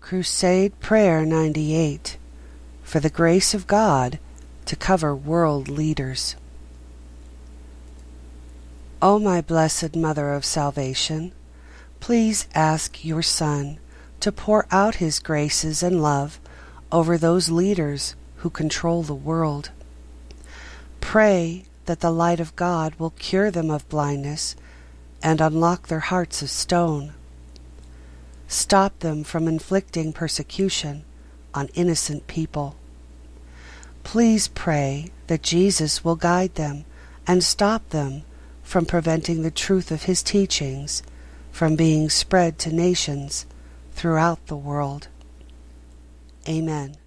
Crusade Prayer 98, for the grace of God to cover world leaders. O my blessed Mother of Salvation, please ask your Son to pour out his graces and love over those leaders who control the world. Pray that the light of God will cure them of blindness and unlock their hearts of stone. Stop them from inflicting persecution on innocent people. Please pray that Jesus will guide them and stop them from preventing the truth of his teachings from being spread to nations throughout the world. Amen.